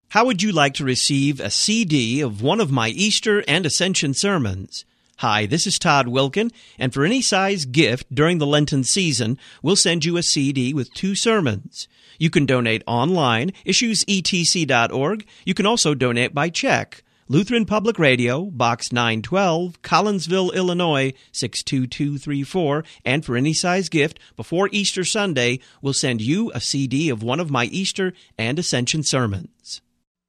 How would you like to receive a CD of one of my Easter and Ascension sermons? Hi, this is Todd Wilkin, and for any size gift during the Lenten season, we'll send you a CD with 2 sermons. You can donate online, issuesetc.org. You can also donate by check. Lutheran Public Radio, Box 912, Collinsville, Illinois, 62234. And for any size gift, before Easter Sunday, we'll send you a CD of one of my Easter and Ascension sermons.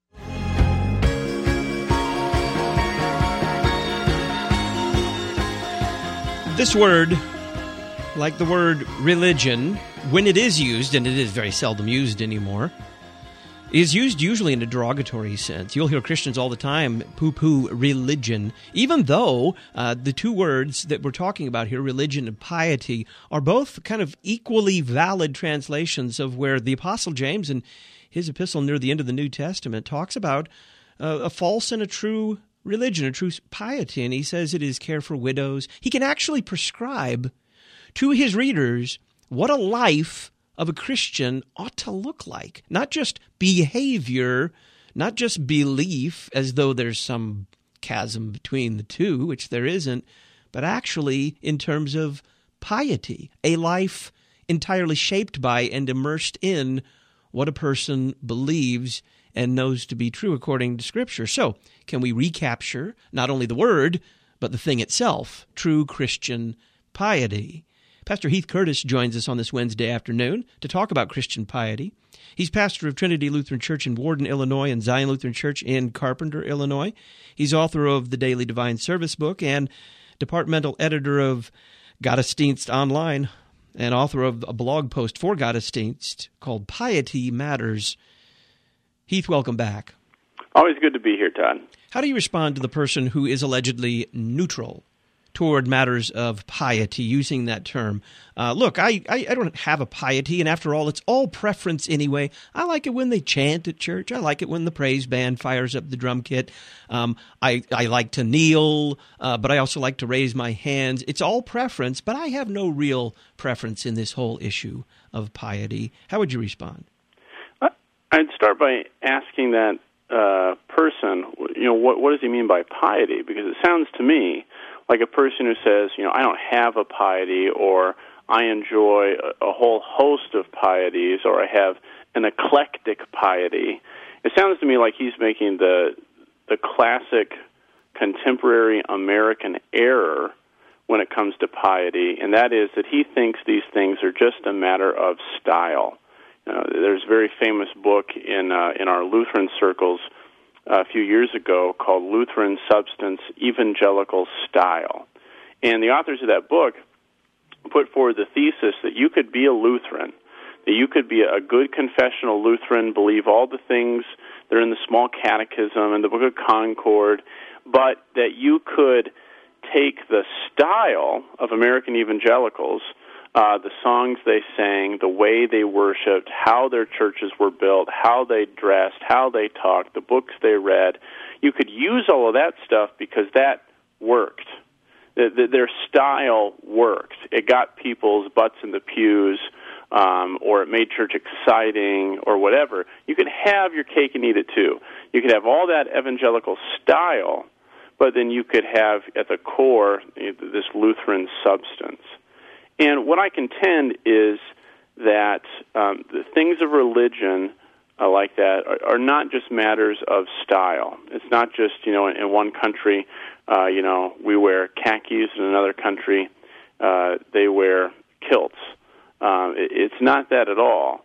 This word, like the word religion, when it is used, and it is very seldom used anymore, is used usually in a derogatory sense. You'll hear Christians all the time poo-poo religion, even though the 2 words that we're talking about here, religion and piety, are both kind of equally valid translations of where the Apostle James in his epistle near the end of the New Testament talks about a false and a true religion, a true piety, and he says it is care for widows. He can actually prescribe to his readers what a life of a Christian ought to look like. Not just behavior, not just belief, as though there's some chasm between the two, which there isn't, but actually in terms of piety, a life entirely shaped by and immersed in what a person believes and knows to be true according to Scripture. So, can we recapture not only the word, but the thing itself, true Christian piety? Pastor Heath Curtis joins us on this Wednesday afternoon to talk about Christian piety. He's pastor of Trinity Lutheran Church in Warden, Illinois, and Zion Lutheran Church in Carpenter, Illinois. He's author of the Daily Divine Service book and departmental editor of Gottesdienst Online and author of a blog post for Gottesdienst called Piety Matters. Heath, welcome back. Always good to be here, Todd. How do you respond to the person who is allegedly neutral toward matters of piety, using that term? Look, I don't have a piety, and after all, it's all preference anyway. I like it when they chant at church. I like it when the praise band fires up the drum kit. I like to kneel, but I also like to raise my hands. It's all preference, but I have no real preference in this whole issue of piety. How would you respond? I'd start by asking that person, what does he mean by piety? Because it sounds to me like a person who says, I don't have a piety, or I enjoy a whole host of pieties, or I have an eclectic piety. It sounds to me like he's making the classic contemporary American error when it comes to piety, and that is that he thinks these things are just a matter of style. There's a very famous book in our Lutheran circles a few years ago called Lutheran Substance, Evangelical Style. And the authors of that book put forward the thesis that you could be a Lutheran, that you could be a good confessional Lutheran, believe all the things that are in the Small Catechism and the Book of Concord, but that you could take the style of American evangelicals, the songs they sang, the way they worshipped, how their churches were built, how they dressed, how they talked, the books they read. You could use all of that stuff because that worked. Their style worked. It got people's butts in the pews, or it made church exciting, or whatever. You could have your cake and eat it too. You could have all that evangelical style, but then you could have at the core this Lutheran substance. And what I contend is that the things of religion like that are not just matters of style. It's not just, in one country, we wear khakis, in another country, they wear kilts. It's not that at all.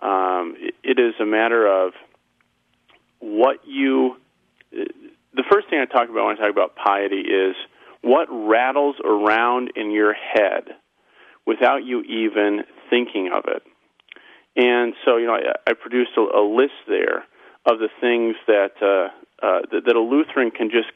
It is a matter of what the first thing I talk about when I talk about piety is what rattles around in your head without you even thinking of it. And so, I produced a list there of the things that a Lutheran can just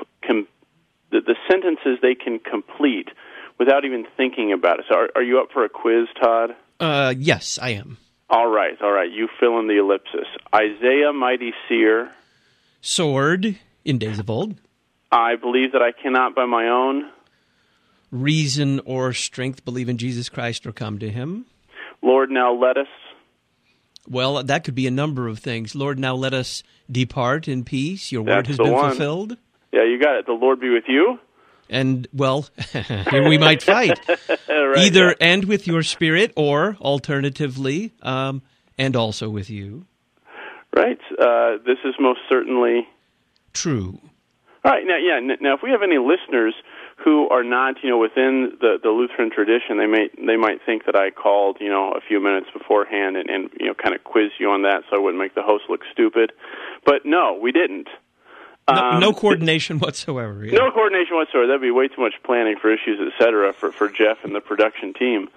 the sentences they can complete without even thinking about it. So, are you up for a quiz, Todd? Yes, I am. All right. You fill in the ellipsis. Isaiah, mighty seer. Sword, in days of old. I believe that I cannot by my own reason or strength believe in Jesus Christ or come to him. Lord, now let us. Well, that could be a number of things. Lord, now let us depart in peace. Your word has That's the been one. fulfilled. Yeah, you got it. The Lord be with you. And, well, here we might fight. Right, Either yeah. and with your spirit, or alternatively, and also with you. Right. This is most certainly True. all right. Now, if we have any listeners who are not, within the Lutheran tradition, they might think that I called, a few minutes beforehand and kind of quiz you on that, so I wouldn't make the host look stupid. But no, we didn't. No coordination whatsoever. Yeah. No coordination whatsoever. That'd be way too much planning for issues, et cetera, for Jeff and the production team.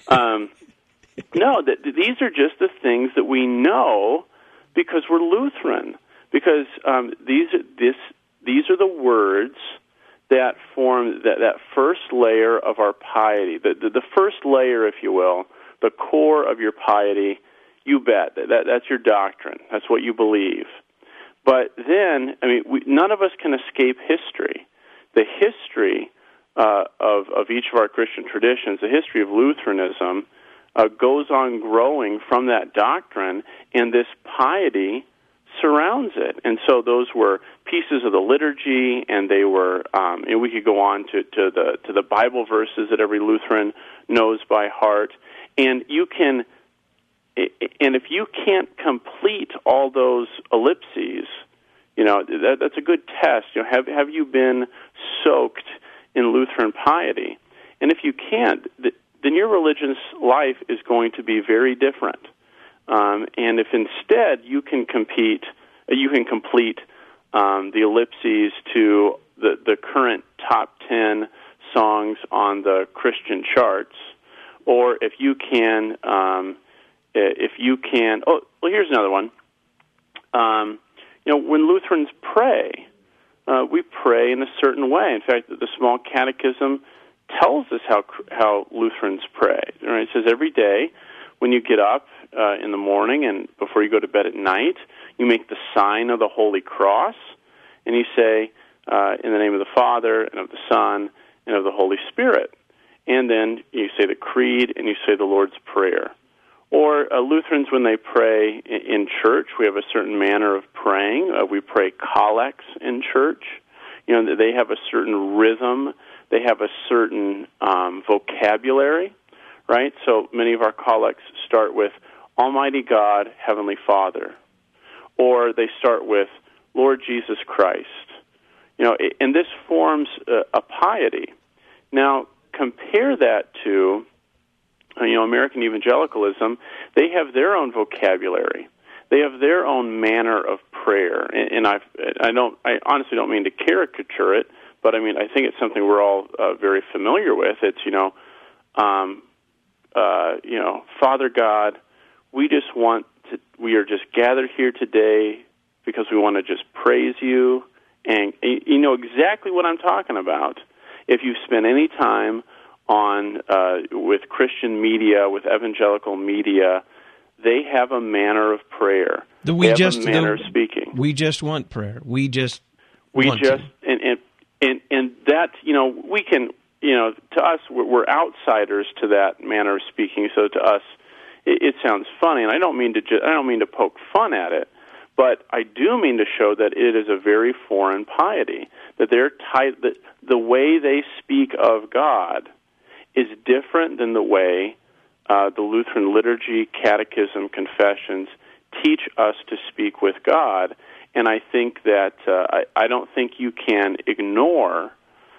No, these are just the things that we know because we're Lutheran. Because these are the words that form that first layer of our piety, the first layer, if you will, the core of your piety. You bet that's your doctrine. That's what you believe. But then, none of us can escape history. The history of each of our Christian traditions, the history of Lutheranism, goes on growing from that doctrine, and this piety surrounds it. And so those were pieces of the liturgy, and they were. And we could go on to the Bible verses that every Lutheran knows by heart, and you can. And if you can't complete all those ellipses, that's a good test. Have you been soaked in Lutheran piety? And if you can't, then your religious life is going to be very different. And if instead you can complete the ellipses to the current top 10 songs on the Christian charts, or if you can. Here's another one. When Lutherans pray, we pray in a certain way. In fact, the Small Catechism tells us how Lutherans pray. It says every day when you get up in the morning and before you go to bed at night, you make the sign of the Holy Cross, and you say, in the name of the Father, and of the Son, and of the Holy Spirit. And then you say the Creed, and you say the Lord's Prayer. Or Lutherans, when they pray in church, we have a certain manner of praying. We pray collects in church. They have a certain rhythm. They have a certain vocabulary, right? So many of our collects start with Almighty God, Heavenly Father. Or they start with Lord Jesus Christ. And this forms a piety. Now, compare that to American evangelicalism. They have their own vocabulary. They have their own manner of prayer, and I honestly don't mean to caricature it, but I think it's something we're all very familiar with. It's Father God, we are just gathered here today because we want to just praise you, and you know exactly what I'm talking about. If you spend any time with Christian media, with evangelical media, they have a manner of prayer. They have a manner of speaking. We just want prayer. And that we can to us we're outsiders to that manner of speaking. So to us, it sounds funny, and I don't mean to poke fun at it, but I do mean to show that it is a very foreign piety. That that the way they speak of God is different than the way the Lutheran liturgy, catechism, confessions teach us to speak with God. And I think that I don't think you can ignore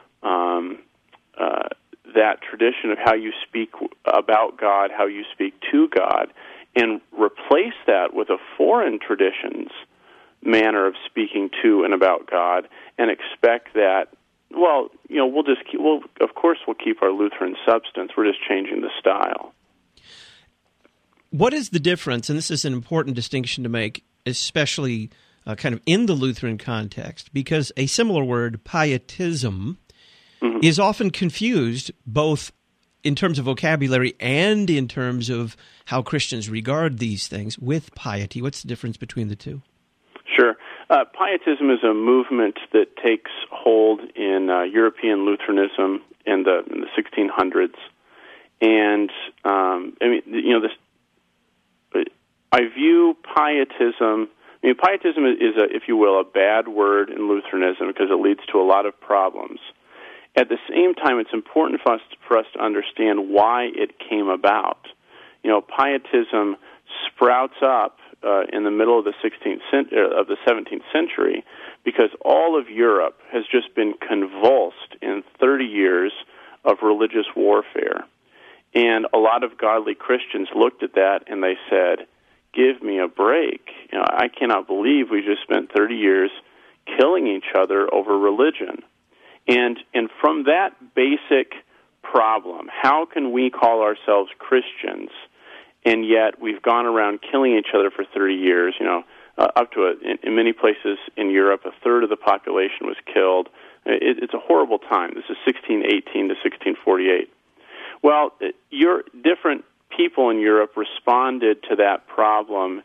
that tradition of how you speak about God, how you speak to God, and replace that with a foreign tradition's manner of speaking to and about God, and expect that. Well, of course we'll keep our Lutheran substance. We're just changing the style. What is the difference, and this is an important distinction to make, especially kind of in the Lutheran context, because a similar word, pietism, is often confused both in terms of vocabulary and in terms of how Christians regard these things with piety. What's the difference between the two? Sure. Pietism is a movement that takes hold in European Lutheranism in the 1600s, and I view pietism. I mean, pietism is if you will, a bad word in Lutheranism because it leads to a lot of problems. At the same time, it's important for us to understand why it came about. Pietism sprouts up in the middle of the 17th century because all of Europe has just been convulsed in 30 years of religious warfare. And a lot of godly Christians looked at that and they said, give me a break. I cannot believe we just spent 30 years killing each other over religion. And from that basic problem, how can we call ourselves Christians, and yet we've gone around killing each other for 30 years? Up to in many places in Europe, a third of the population was killed. It's a horrible time. This is 1618 to 1648. Well, your different people in Europe responded to that problem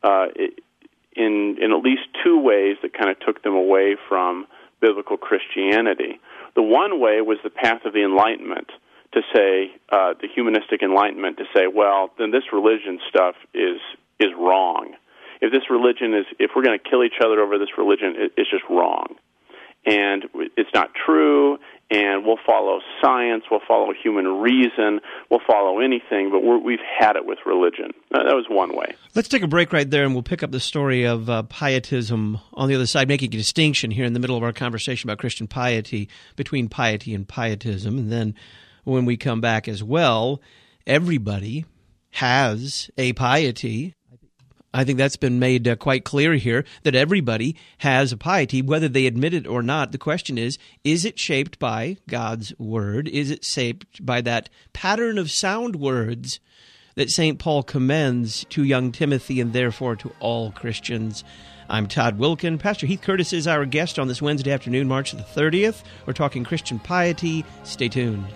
in at least two ways that kind of took them away from biblical Christianity. The one way was the path of the Enlightenment, to say, the humanistic Enlightenment, to say, well, then this religion stuff is wrong. If we're going to kill each other over this religion, it's just wrong. And it's not true, and we'll follow science, we'll follow human reason, we'll follow anything, but we've had it with religion. That was one way. Let's take a break right there, and we'll pick up the story of pietism on the other side, making a distinction here in the middle of our conversation about Christian piety, between piety and pietism. And then when we come back as well, everybody has a piety. I think that's been made quite clear here, that everybody has a piety, whether they admit it or not. The question is it shaped by God's Word? Is it shaped by that pattern of sound words that St. Paul commends to young Timothy and therefore to all Christians? I'm Todd Wilken. Pastor Heath Curtis is our guest on this Wednesday afternoon, March the 30th. We're talking Christian piety. Stay tuned.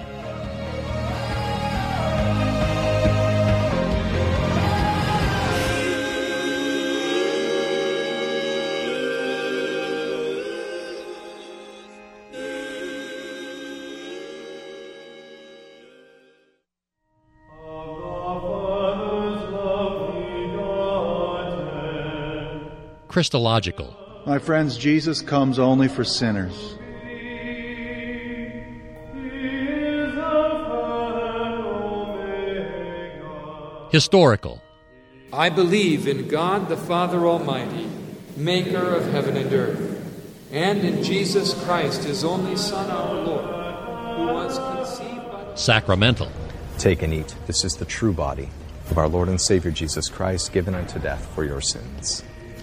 Christological. My friends, Jesus comes only for sinners. Historical. I believe in God the Father Almighty, maker of heaven and earth, and in Jesus Christ, his only Son, our Lord, who was conceived by... Sacramental. Take and eat. This is the true body of our Lord and Savior Jesus Christ, given unto death for your sins.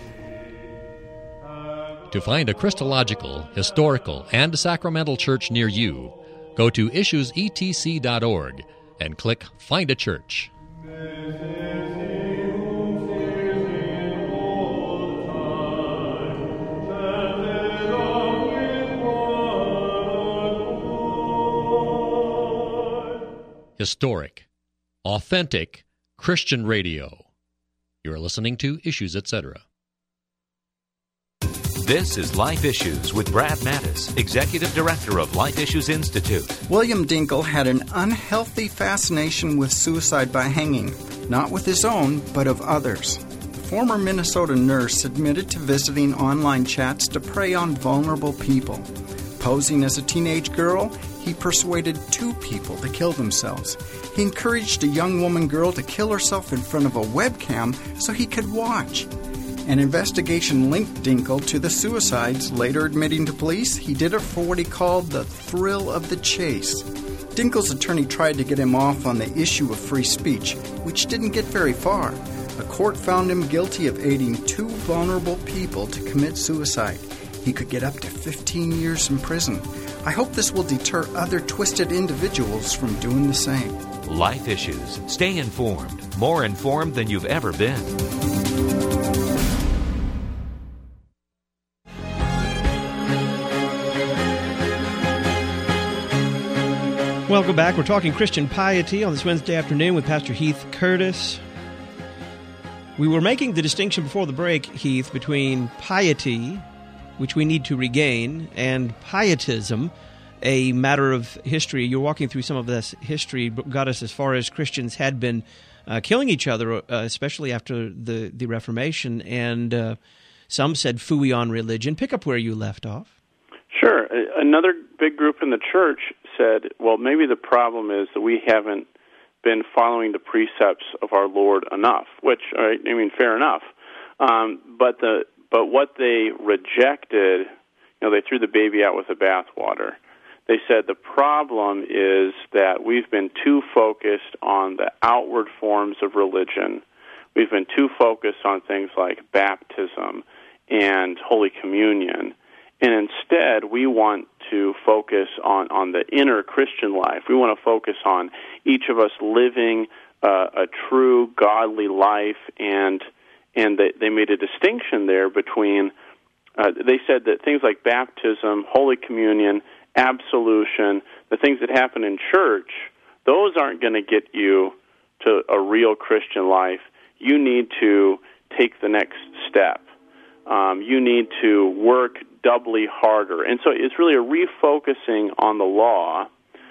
To find a Christological, historical, and sacramental church near you, go to issuesetc.org and click Find a Church. Historic, authentic Christian radio. You're listening to Issues, Etc. This is Life Issues with Brad Mattis, Executive Director of Life Issues Institute. William Dinkle had an unhealthy fascination with suicide by hanging, not with his own, but of others. The former Minnesota nurse admitted to visiting online chats to prey on vulnerable people. Posing as a teenage girl, he persuaded 2 people to kill themselves. He encouraged a young woman girl to kill herself in front of a webcam so he could watch. An investigation linked Dinkle to the suicides, later admitting to police he did it for what he called the thrill of the chase. Dinkle's attorney tried to get him off on the issue of free speech, which didn't get very far. A court found him guilty of aiding 2 vulnerable people to commit suicide. He could get up to 15 years in prison. I hope this will deter other twisted individuals from doing the same. Life Issues. Stay informed. More informed than you've ever been. Welcome back. We're talking Christian piety on this Wednesday afternoon with Pastor Heath Curtis. We were making the distinction before the break, Heath, between piety, which we need to regain, and pietism, a matter of history. You're walking through some of this history, got us as far as Christians had been killing each other, especially after the Reformation. And some said phooey on religion. Pick up where you left off. Sure. Another big group in the church said, well, maybe the problem is that we haven't been following the precepts of our Lord enough, which, fair enough. But what they rejected, they threw the baby out with the bathwater. They said the problem is that we've been too focused on the outward forms of religion. We've been too focused on things like baptism and Holy Communion. And instead, we want to focus on the inner Christian life. We want to focus on each of us living a true godly life, and they made a distinction there between, they said that things like baptism, Holy Communion, absolution, the things that happen in church, those aren't going to get you to a real Christian life. You need to take the next step. You need to work doubly harder. And so it's really a refocusing on the law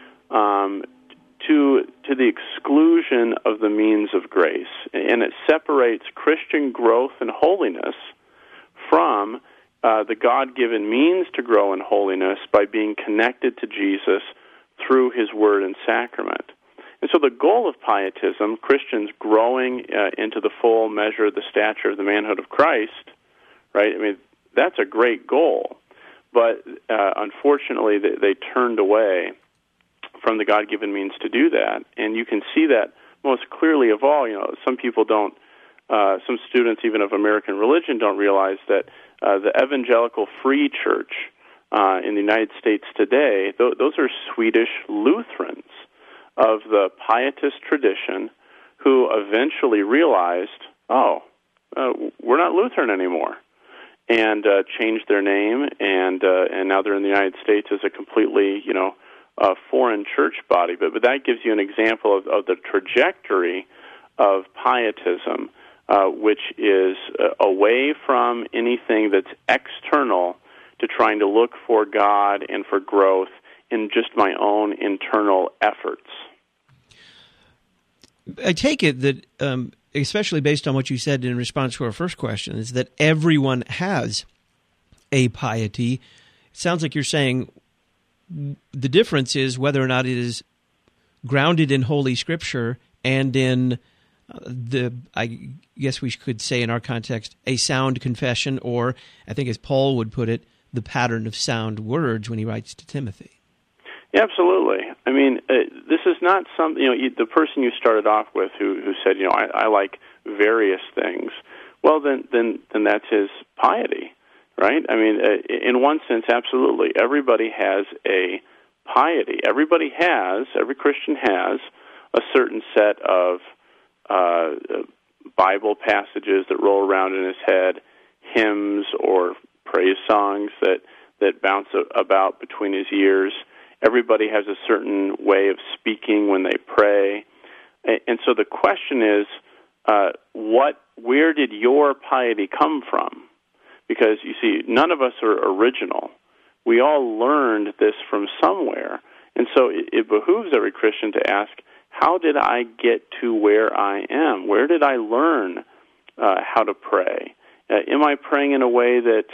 to the exclusion of the means of grace. And it separates Christian growth and holiness from the God-given means to grow in holiness by being connected to Jesus through His Word and Sacrament. And so the goal of pietism, Christians growing into the full measure of the stature of the manhood of Christ, right? That's a great goal. But unfortunately, they turned away from the God-given means to do that. And you can see that most clearly of all. Some people don't, some students even of American religion don't realize that the evangelical free church in the United States today, those are Swedish Lutherans of the pietist tradition who eventually realized, we're not Lutheran anymore, and changed their name, and now they're in the United States as a completely, foreign church body. But that gives you an example of the trajectory of pietism, which is away from anything that's external to trying to look for God and for growth in just my own internal efforts. I take it that, especially based on what you said in response to our first question, is that everyone has a piety. It sounds like you're saying the difference is whether or not it is grounded in Holy Scripture and in I guess we could say in our context, a sound confession, or I think as Paul would put it, the pattern of sound words when he writes to Timothy. Yeah, absolutely. This is not something, the person you started off with who said, I like various things. Well, then that's his piety, right? In one sense, absolutely. Everybody has a piety. Every Christian has a certain set of Bible passages that roll around in his head, hymns or praise songs that bounce about between his ears. Everybody has a certain way of speaking when they pray. And so the question is, where did your piety come from? Because, you see, none of us are original. We all learned this from somewhere. And so it behooves every Christian to ask, how did I get to where I am? Where did I learn how to pray? Am I praying in a way that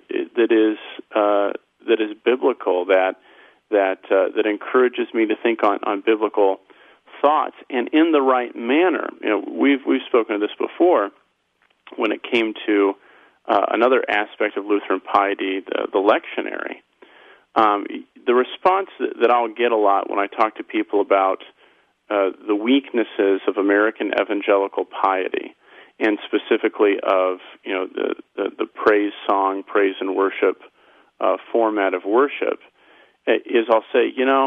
is biblical, that encourages me to think on biblical thoughts and in the right manner? We've spoken of this before when it came to another aspect of Lutheran piety, the lectionary. The response that I'll get a lot when I talk to people about the weaknesses of American evangelical piety, and specifically of the praise song, praise and worship format of worship, is I'll say,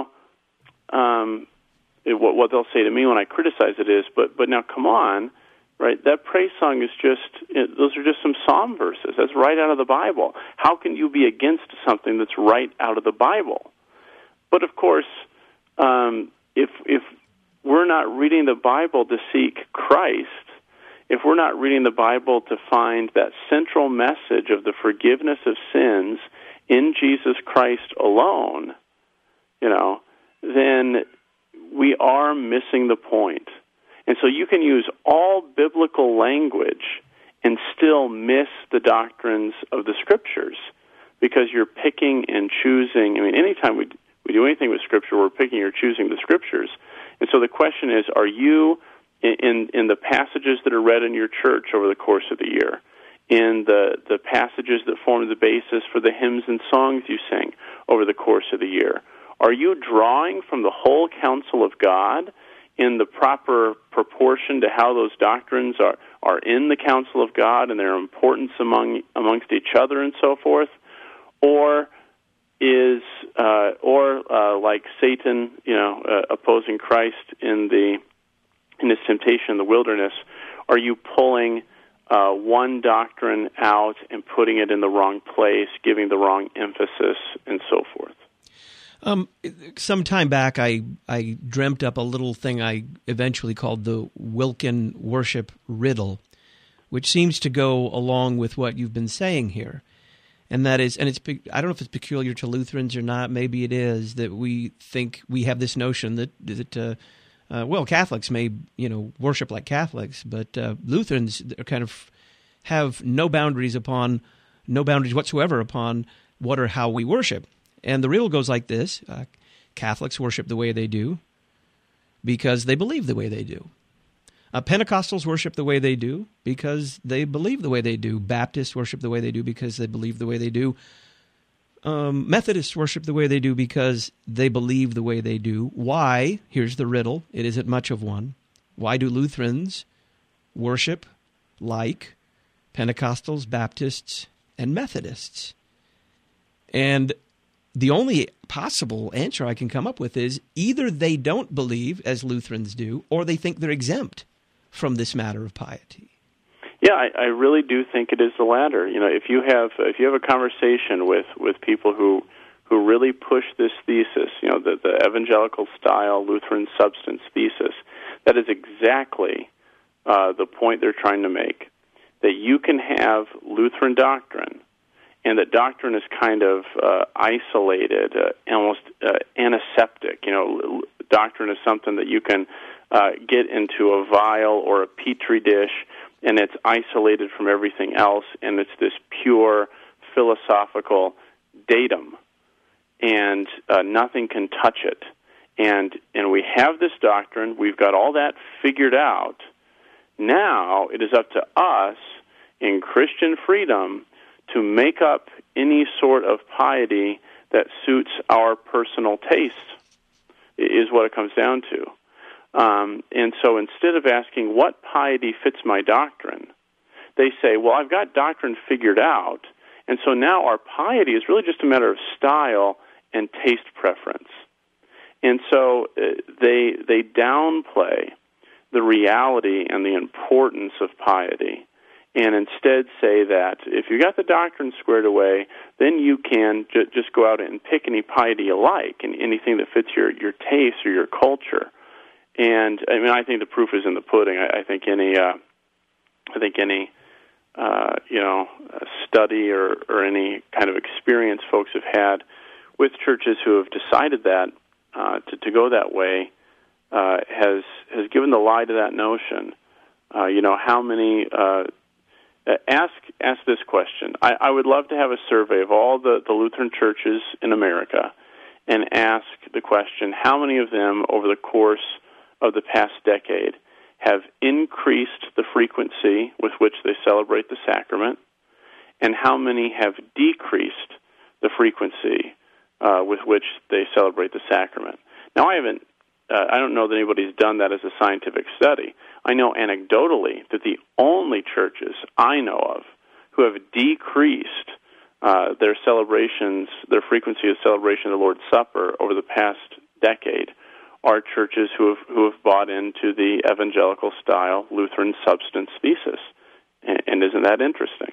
what they'll say to me when I criticize it is, but now come on, right? That praise song is those are just some psalm verses. That's right out of the Bible. How can you be against something that's right out of the Bible? But of course, if we're not reading the Bible to seek Christ, if we're not reading the Bible to find that central message of the forgiveness of sins in Jesus Christ alone, then we are missing the point. And so you can use all biblical language and still miss the doctrines of the Scriptures because you're picking and choosing. I mean, anytime we do anything with Scripture, we're picking or choosing the Scriptures. And so the question is, are you, in the passages that are read in your church over the course of the year, in the passages that form the basis for the hymns and songs you sing over the course of the year, are you drawing from the whole counsel of God in the proper proportion to how those doctrines are in the counsel of God and their importance amongst each other and so forth? Or is like Satan, opposing Christ in his temptation in the wilderness, are you pulling one doctrine out and putting it in the wrong place, giving the wrong emphasis, and so forth? Some time back, I dreamt up a little thing I eventually called the Wilkin worship riddle, which seems to go along with what you've been saying here. And that is, and I don't know if it's peculiar to Lutherans or not, maybe it is, that we think we have this notion that Catholics may, worship like Catholics, but Lutherans are kind of have no boundaries whatsoever upon what or how we worship. And the riddle goes like this. Catholics worship the way they do because they believe the way they do. Pentecostals worship the way they do because they believe the way they do. Baptists worship the way they do because they believe the way they do. Methodists worship the way they do because they believe the way they do. Why? Here's the riddle. It isn't much of one. Why do Lutherans worship like Pentecostals, Baptists, and Methodists? And the only possible answer I can come up with is either they don't believe as Lutherans do, or they think they're exempt from this matter of piety. Yeah, I really do think it is the latter. If you have a conversation with people who really push this thesis, the evangelical style Lutheran substance thesis, that is exactly the point they're trying to make. That you can have Lutheran doctrine, and that doctrine is kind of isolated, almost antiseptic. Doctrine is something that you can get into a vial or a petri dish, and it's isolated from everything else, and it's this pure philosophical datum, and nothing can touch it. And we have this doctrine. We've got all that figured out. Now it is up to us in Christian freedom to make up any sort of piety that suits our personal taste, is what it comes down to. And so instead of asking what piety fits my doctrine, they say, well, I've got doctrine figured out, and so now our piety is really just a matter of style and taste preference. And so they downplay the reality and the importance of piety, and instead say that if you got the doctrine squared away, then you can just go out and pick any piety you like, and anything that fits your taste or your culture. And I think the proof is in the pudding. I think any study or any kind of experience folks have had with churches who have decided that to go that way has given the lie to that notion. How many? Ask this question. I would love to have a survey of all the Lutheran churches in America, and ask the question: how many of them over the course of the past decade have increased the frequency with which they celebrate the sacrament, and how many have decreased the frequency with which they celebrate the sacrament? Now, I don't know that anybody's done that as a scientific study. I know anecdotally that the only churches I know of who have decreased their celebrations, their frequency of celebration of the Lord's Supper over the past decade, are churches who have bought into the evangelical style Lutheran substance thesis. And isn't that interesting?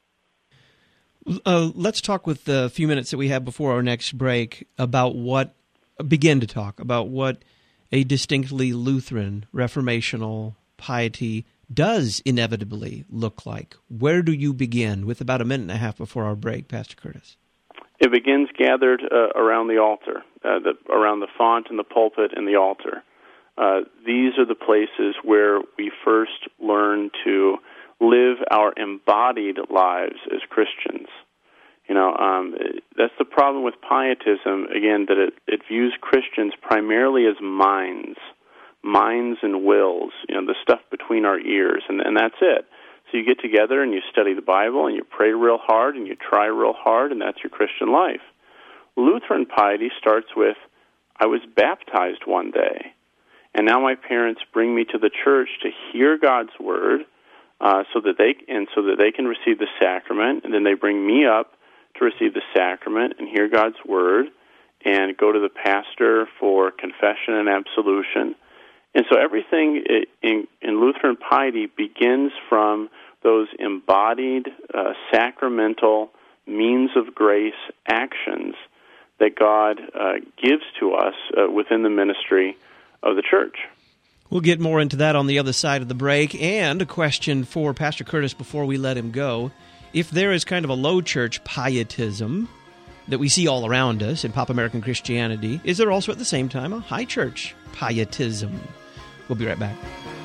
Let's talk with the few minutes that we have before our next break about begin to talk about what a distinctly Lutheran reformational piety does inevitably look like. Where do you begin? With about a minute and a half before our break, Pastor Curtis. It begins gathered around the altar, around the font and the pulpit and the altar. these are the places where we first learn to live our embodied lives as Christians. That's the problem with pietism, again, that it views Christians primarily as minds and wills, the stuff between our ears, and that's it. So you get together and you study the Bible and you pray real hard and you try real hard, and that's your Christian life. Lutheran piety starts with, I was baptized one day, and now my parents bring me to the church to hear God's Word, so that they can receive the sacrament, and then they bring me up to receive the sacrament and hear God's Word, and go to the pastor for confession and absolution. And so everything in Lutheran piety begins from those embodied, sacramental means of grace actions that God gives to us within the ministry of the church. We'll get more into that on the other side of the break. And a question for Pastor Curtis before we let him go. If there is kind of a low church pietism that we see all around us in pop American Christianity, is there also at the same time a high church pietism? We'll be right back.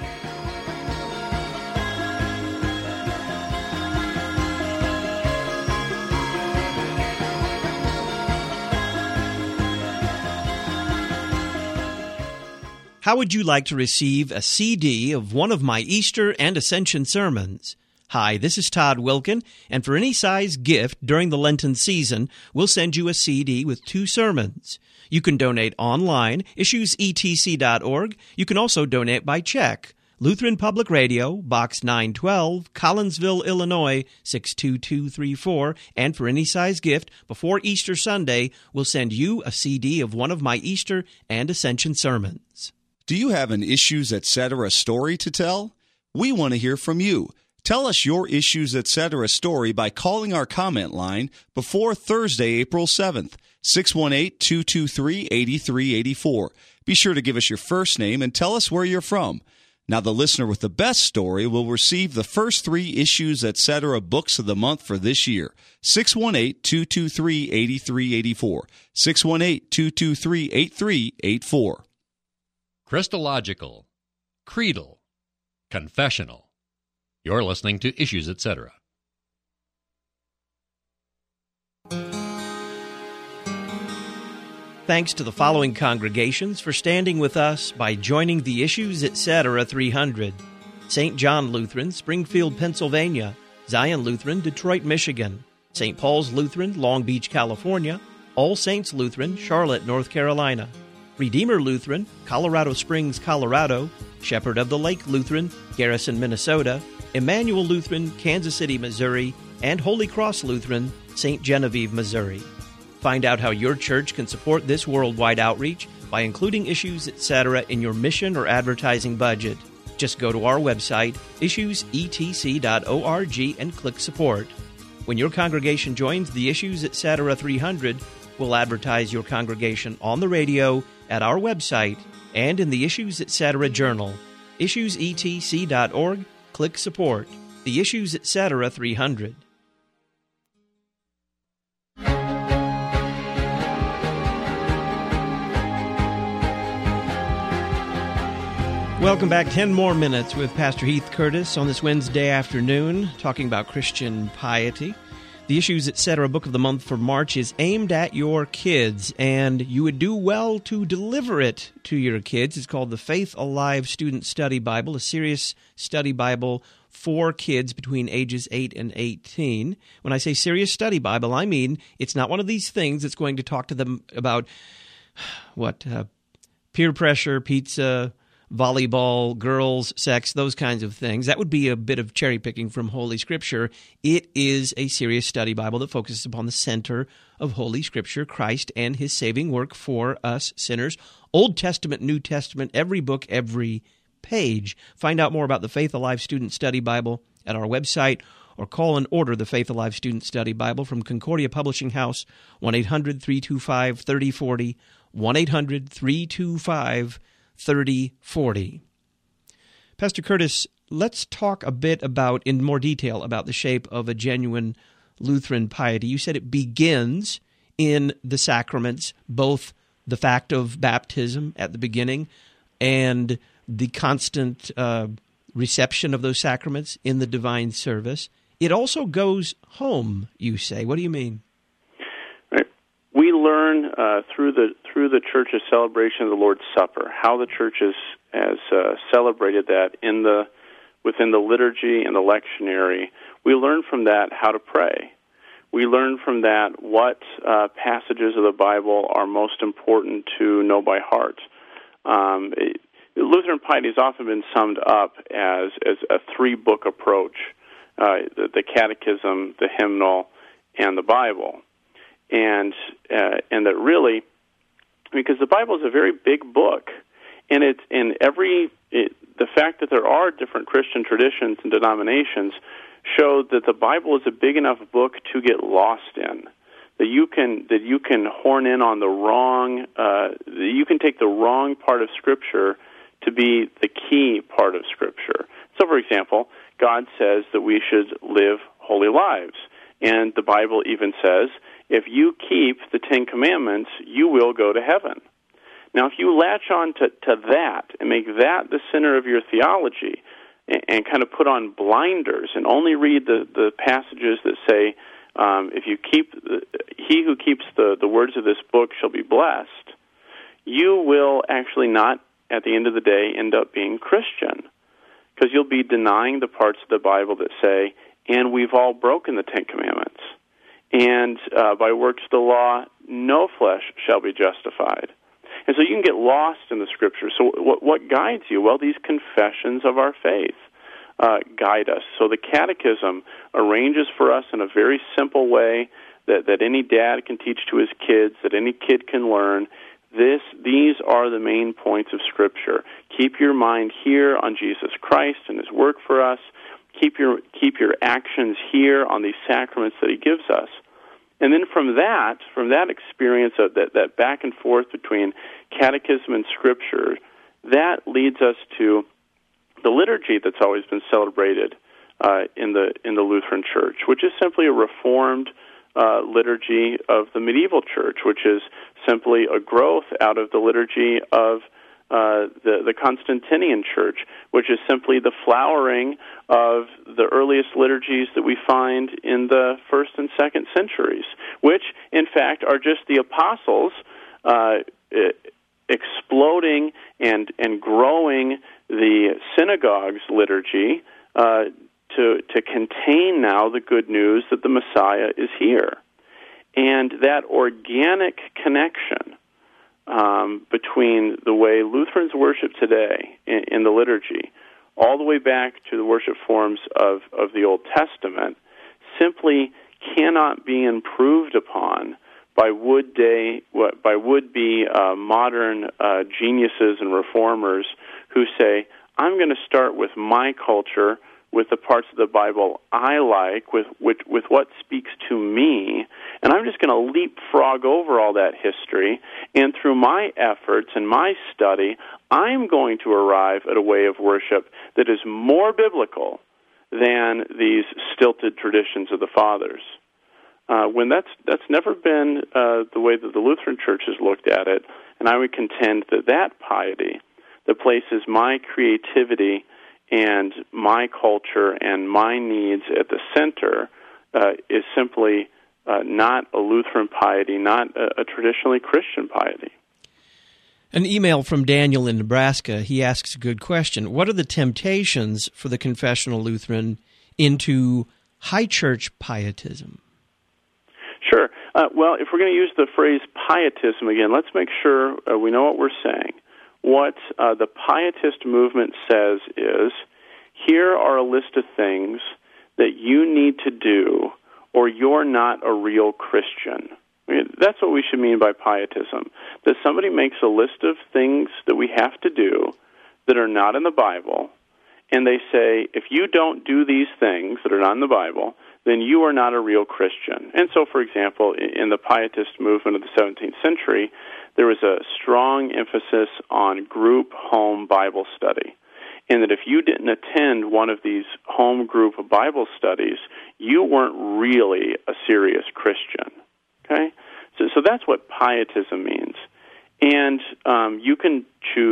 How would you like to receive a CD of one of my Easter and Ascension sermons? Hi, this is Todd Wilkin, and for any size gift during the Lenten season, we'll send you a CD with 2 sermons. You can donate online, issuesetc.org. You can also donate by check. Lutheran Public Radio, Box 912, Collinsville, Illinois, 62234. And for any size gift, before Easter Sunday, we'll send you a CD of one of my Easter and Ascension sermons. Do you have an Issues Etc. story to tell? We want to hear from you. Tell us your Issues Etc. story by calling our comment line before Thursday, April 7th, 618-223-8384. Be sure to give us your first name and tell us where you're from. Now, the listener with the best story will receive the first 3 Issues Etc. books of the month for this year. 618-223-8384. 618-223-8384. Christological, creedal, confessional. You're listening to Issues Etc. Thanks to the following congregations for standing with us by joining the Issues Etc. 300. St. John Lutheran, Springfield, Pennsylvania. Zion Lutheran, Detroit, Michigan. St. Paul's Lutheran, Long Beach, California. All Saints Lutheran, Charlotte, North Carolina. Redeemer Lutheran, Colorado Springs, Colorado. Shepherd of the Lake Lutheran, Garrison, Minnesota. Emmanuel Lutheran, Kansas City, Missouri. And Holy Cross Lutheran, St. Genevieve, Missouri. Find out how your church can support this worldwide outreach by including Issues Etc. in your mission or advertising budget. Just go to our website, issuesetc.org, and click Support. When your congregation joins the Issues Etc. 300, we'll advertise your congregation on the radio, at our website, and in the Issues Etc. Journal. issuesetc.org, click Support. The Issues Etc. 300. Welcome back. 10 more minutes with Pastor Heath Curtis on this Wednesday afternoon, talking about Christian piety. The Issues Etc. Book of the Month for March is aimed at your kids, and you would do well to deliver it to your kids. It's called the Faith Alive Student Study Bible, a serious study Bible for kids between ages 8 and 18. When I say serious study Bible, I mean it's not one of these things that's going to talk to them about, peer pressure, pizza, volleyball, girls, sex, those kinds of things. That would be a bit of cherry picking from Holy Scripture. It is a serious study Bible that focuses upon the center of Holy Scripture, Christ and His saving work for us sinners. Old Testament, New Testament, every book, every page. Find out more about the Faith Alive Student Study Bible at our website, or call and order the Faith Alive Student Study Bible from Concordia Publishing House, 1-800-325-3040, 1-800-325-3040. 3040. Pastor Curtis, let's talk a bit about, in more detail, about the shape of a genuine Lutheran piety. You said it begins in the sacraments, both the fact of baptism at the beginning, and the constant reception of those sacraments in the divine service. It also goes home, you say. What do you mean? Right. We learn through the Church's celebration of the Lord's Supper how the Church has celebrated that within the liturgy and the lectionary. We learn from that how to pray. We learn from that what passages of the Bible are most important to know by heart. Lutheran piety has often been summed up as a three-book approach, the Catechism, the Hymnal, and the Bible. And that really, because the Bible is a very big book, and the fact that there are different Christian traditions and denominations show that the Bible is a big enough book to get lost in. That you can horn in on the wrong, you can take the wrong part of Scripture to be the key part of Scripture. So, for example, God says that we should live holy lives, and the Bible even says, if you keep the Ten Commandments, you will go to heaven. Now, if you latch on to that and make that the center of your theology and kind of put on blinders and only read the passages that say, if you keep he who keeps the words of this book shall be blessed, you will actually not, at the end of the day, end up being Christian, because you'll be denying the parts of the Bible that say, and we've all broken the Ten Commandments, and by works of the law, no flesh shall be justified. And so you can get lost in the Scriptures. So what guides you? Well, these confessions of our faith guide us. So the Catechism arranges for us in a very simple way that any dad can teach to his kids, that any kid can learn. These are the main points of Scripture. Keep your mind here on Jesus Christ and His work for us. Keep your actions here on these sacraments that He gives us. And then from that experience of that back and forth between Catechism and Scripture, that leads us to the liturgy that's always been celebrated in the Lutheran Church, which is simply a reformed liturgy of the medieval Church, which is simply a growth out of the liturgy of the Constantinian Church, which is simply the flowering of the earliest liturgies that we find in the 1st and 2nd centuries, which, in fact, are just the apostles exploding and growing the synagogue's liturgy to contain now the good news that the Messiah is here. And that organic connection between the way Lutherans worship today in the liturgy, all the way back to the worship forms of the Old Testament, simply cannot be improved upon by would-be modern geniuses and reformers who say, I'm going to start with my culture, with the parts of the Bible I like, with what speaks to me, and I'm just going to leapfrog over all that history, and through my efforts and my study, I'm going to arrive at a way of worship that is more biblical than these stilted traditions of the fathers. When that's never been the way that the Lutheran Church has looked at it, and I would contend that piety that places my creativity and my culture and my needs at the center is simply not a Lutheran piety, not a traditionally Christian piety. An email from Daniel in Nebraska. He asks a good question. What are the temptations for the confessional Lutheran into high church pietism? Sure. Well, if we're going to use the phrase pietism again, let's make sure we know what we're saying. What the pietist movement says is, here are a list of things that you need to do or you're not a real Christian. I mean, that's what we should mean by pietism, that somebody makes a list of things that we have to do that are not in the Bible, and they say, if you don't do these things that are not in the Bible, then you are not a real Christian. And so, for example, in the pietist movement of the 17th century, there was a strong emphasis on group home Bible study, and that if you didn't attend one of these home group Bible studies, you weren't really a serious Christian. Okay? So that's what pietism means. And you can choose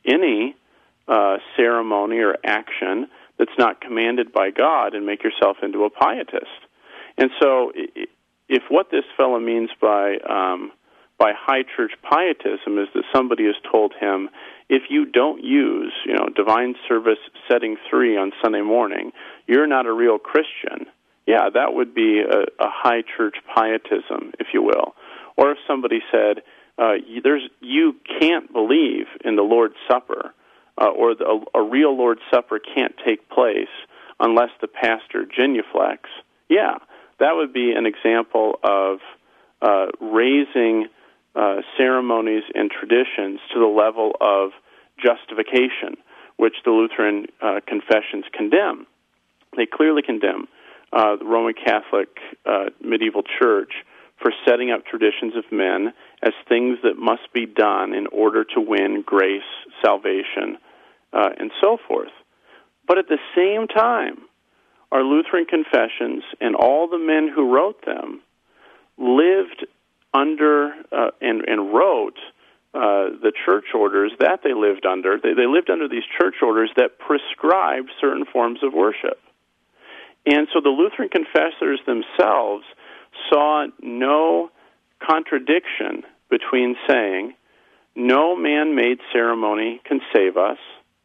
any ceremony or action that's not commanded by God and make yourself into a pietist. And so if what this fellow means by high church pietism is that somebody has told him, if you don't use, divine service setting 3 on Sunday morning, you're not a real Christian, yeah, that would be a high church pietism, if you will. Or if somebody said, you can't believe in the Lord's Supper, or a real Lord's Supper can't take place unless the pastor genuflects, yeah, that would be an example of raising ceremonies and traditions to the level of justification, which the Lutheran confessions condemn. They clearly condemn the Roman Catholic medieval church for setting up traditions of men as things that must be done in order to win grace, salvation, and so forth. But at the same time, our Lutheran confessions and all the men who wrote them lived under and wrote the church orders that they lived under. They lived under these church orders that prescribed certain forms of worship. And so the Lutheran confessors themselves saw no contradiction between saying, no man-made ceremony can save us,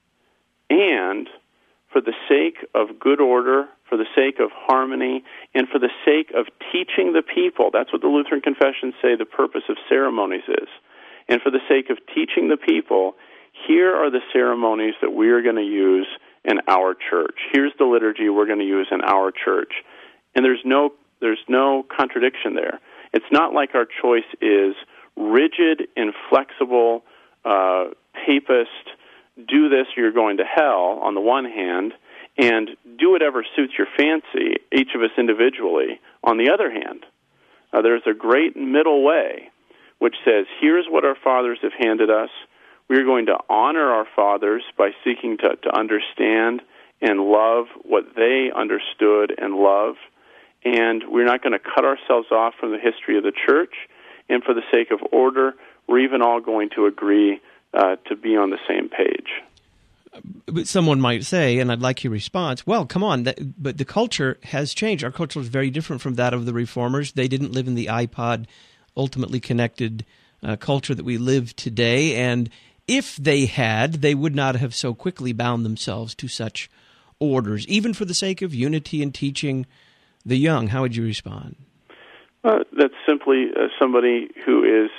and for the sake of good order, for the sake of harmony, and for the sake of teaching the people, that's what the Lutheran confessions say the purpose of ceremonies is, and for the sake of teaching the people, here are the ceremonies that we are going to use in our church. Here's the liturgy we're going to use in our church. And there's no contradiction there. It's not like our choice is rigid, inflexible, papist, do this or you're going to hell on the one hand, and do whatever suits your fancy, each of us individually, on the other hand. There's a great middle way which says, here's what our fathers have handed us. We're going to honor our fathers by seeking to understand and love what they understood and loved, and we're not going to cut ourselves off from the history of the church, and for the sake of order, we're even all going to agree to be on the same page. But someone might say, and I'd like your response, well, come on, but the culture has changed. Our culture is very different from that of the Reformers. They didn't live in the iPod, ultimately connected culture that we live today, and if they had, they would not have so quickly bound themselves to such orders, even for the sake of unity and teaching the young. How would you respond? That's simply somebody who is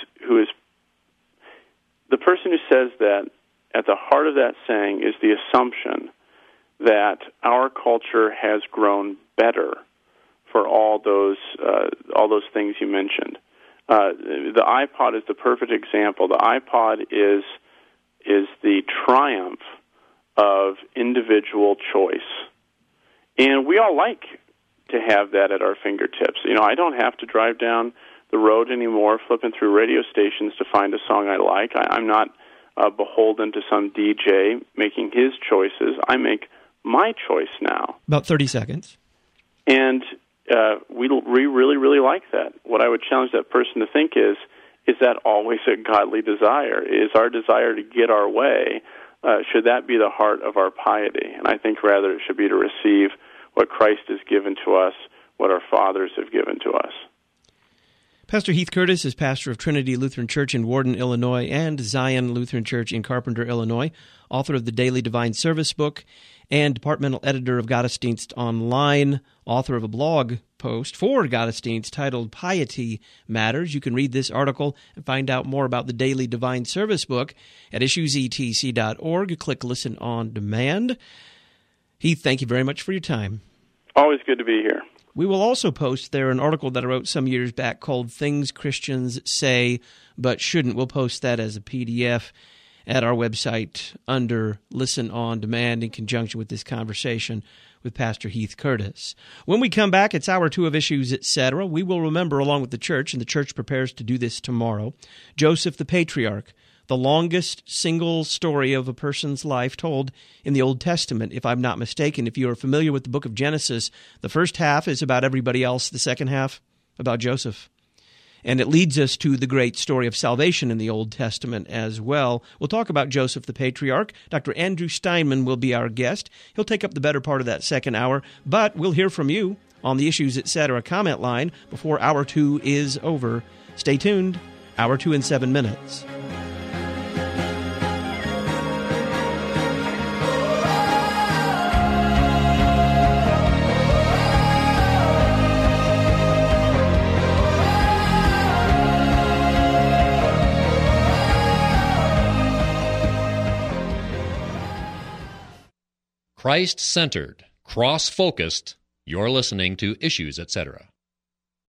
the person who says that. At the heart of that saying is the assumption that our culture has grown better for all those things you mentioned. The iPod is the perfect example. The iPod is the triumph of individual choice, and we all like to have that at our fingertips. I don't have to drive down the road anymore, flipping through radio stations to find a song I like. I'm not beholden to some DJ making his choices. I make my choice now. About 30 seconds. And we really, really like that. What I would challenge that person to think is that always a godly desire? Is our desire to get our way, should that be the heart of our piety? And I think rather it should be to receive what Christ has given to us, what our fathers have given to us. Pastor Heath Curtis is pastor of Trinity Lutheran Church in Warden, Illinois, and Zion Lutheran Church in Carpenter, Illinois, author of the Daily Divine Service book, and departmental editor of Gottesdienst Online, author of a blog post for Gottesdienst titled Piety Matters. You can read this article and find out more about the Daily Divine Service book at issuesetc.org. Click Listen on Demand. Heath, thank you very much for your time. Always good to be here. We will also post there an article that I wrote some years back called Things Christians Say But Shouldn't. We'll post that as a PDF at our website under Listen on Demand in conjunction with this conversation with Pastor Heath Curtis. When we come back, it's Hour 2 of Issues, Etc. We will remember, along with the church, and the church prepares to do this tomorrow, Joseph the Patriarch, the longest single story of a person's life told in the Old Testament, if I'm not mistaken. If you are familiar with the book of Genesis, the first half is about everybody else, the second half about Joseph. And it leads us to the great story of salvation in the Old Testament as well. We'll talk about Joseph the Patriarch. Dr. Andrew Steinman will be our guest. He'll take up the better part of that second hour, but we'll hear from you on the Issues Etc. comment line before Hour 2 is over. Stay tuned. Hour 2 in 7 minutes. Christ-centered, cross-focused, you're listening to Issues Etc.